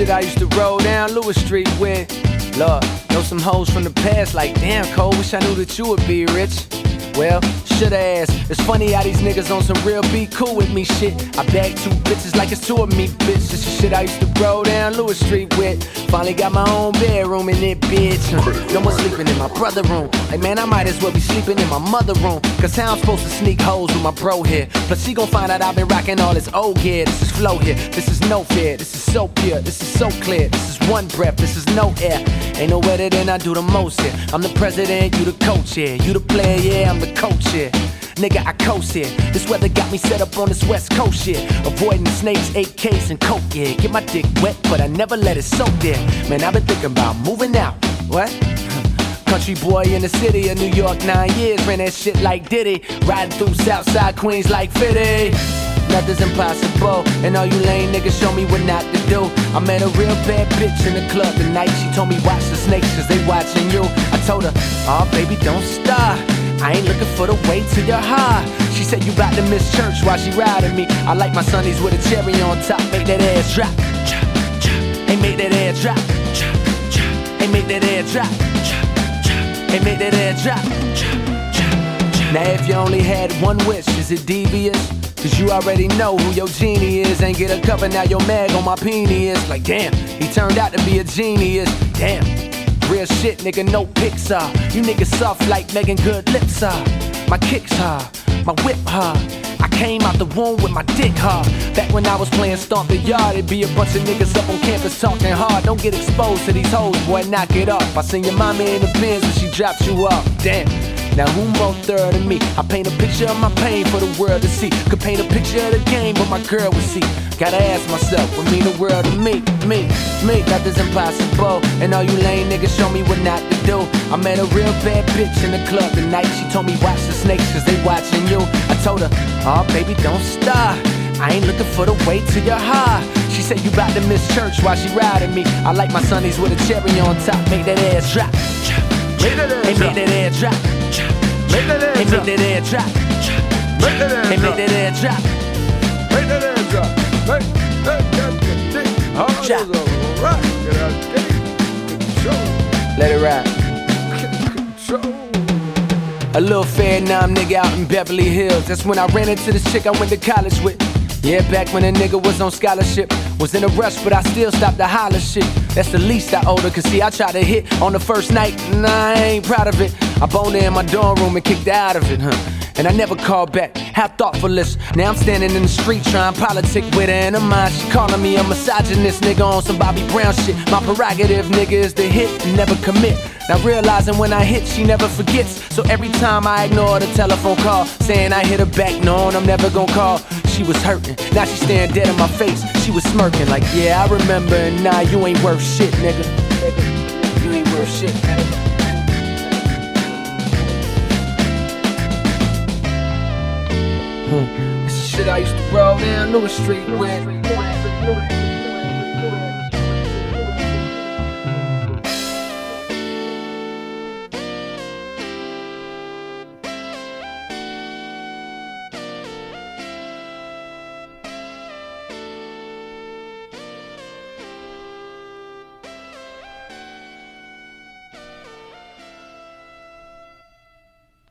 shit I used to roll down Lewis Street with. Lord, know some hoes from the past like, damn, Cole, wish I knew that you would be rich. Well, shoulda asked. It's funny how these niggas on some real be cool with me shit. I bag two bitches like it's two of me, bitch. This is shit I used to roll down Lewis Street with. Finally got my own bedroom in it, bitch. No more sleeping in my brother room. Like, man, I might as well be sleeping in my mother room. Cause how I'm supposed to sneak hoes with my bro here? Plus she gon' find out I've been rocking all this old gear. This is flow here, this is no fear. This is so pure, this is so clear. This is one breath, this is no air. Ain't no better than I do the most here. I'm the president, you the coach here. You the player, yeah, I'm the coach here. Nigga, I coast here. This weather got me set up on this west coast here. Avoiding snakes, 8Ks, and coke, yeah. Get my dick wet, but I never let it soak there. Man, I've been thinking about moving out. What? Country boy in the city of New York, 9 years. Ran that shit like Diddy. Riding through Southside Queens like 50. Nothing's impossible, and all you lame niggas show me what not to do. I met a real bad bitch in the club tonight. She told me watch the snakes cause they watching you. I told her, oh baby don't stop, I ain't looking for the way to your heart. She said you bout to miss church while she riding me. I like my sunnies with a cherry on top. Make that ass drop, hey make that ass drop, hey make that ass drop, hey make that ass drop. Now if you only had one wish, is it devious? Cause you already know who your genie is. Ain't get a cover, now your mag on my penis. Like damn, he turned out to be a genius. Damn, real shit nigga, no Pixar. You niggas soft like Megan Good lips are. My kicks hard, my whip hard. I came out the womb with my dick hard. Back when I was playing Stomp the Yard, it'd be a bunch of niggas up on campus talking hard. Don't get exposed to these hoes, boy, knock it off. I seen your mama in the Benz when she dropped you off. Damn, now who more third than me? I paint a picture of my pain for the world to see. Could paint a picture of the game, but my girl would see. Gotta ask myself, what mean the world to me? Me, nothing's impossible. And all you lame niggas show me what not to do. I met a real bad bitch in the club tonight. She told me watch the snakes cause they watching you. I told her, oh baby don't stop, I ain't looking for the way to your heart. She said you bout to miss church while she riding me. I like my sunnies with a cherry on top. Make that ass drop, hey make that ass drop, hey make that ass drop, hey make that ass drop, make that ass drop, make that drop. Let it ride. A little Vietnam nigga out in Beverly Hills. That's when I ran into this chick I went to college with. Yeah, back when a nigga was on scholarship. Was in a rush, but I still stopped to holler shit. That's the least I owed her, cause see, I tried to hit on the first night, and I ain't proud of it. I boned her in my dorm room and kicked her out of it, and I never called back. How thoughtful is. Now I'm standing in the street trying politic with her in her mind. She calling me a misogynist nigga on some Bobby Brown shit. My prerogative, nigga, is to hit and never commit. Now realizing when I hit, she never forgets. So every time I ignore the telephone call, saying I hit her back, knowing I'm never gonna call. She was hurting, now she staring dead in my face. She was smirking like, yeah, I remember, and nah, you ain't worth shit, nigga. You ain't worth shit, nigga. This is shit I used to roll down Lewis Street with.